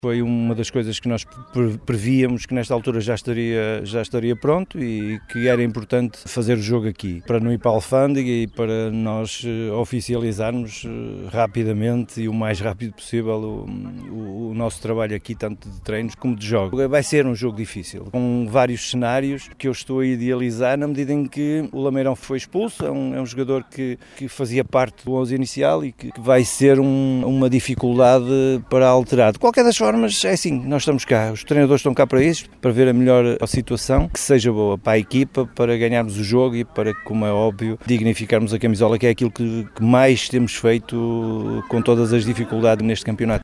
Foi uma das coisas que nós prevíamos que nesta altura já estaria pronto e que era importante fazer o jogo aqui, para não ir para a alfândega e para nós oficializarmos rapidamente e o mais rápido possível o nosso trabalho aqui, tanto de treinos como de jogo. Vai ser um jogo difícil, com vários cenários que eu estou a idealizar na medida em que o Lameirão foi expulso, é um jogador que fazia parte do 11 inicial e que vai ser uma dificuldade para alterar. De qualquer das formas, é assim, nós estamos cá, os treinadores estão cá para isso, para ver a melhor situação, que seja boa para a equipa, para ganharmos o jogo e para, como é óbvio, dignificarmos a camisola, que é aquilo que mais temos feito com todas as dificuldades neste campeonato.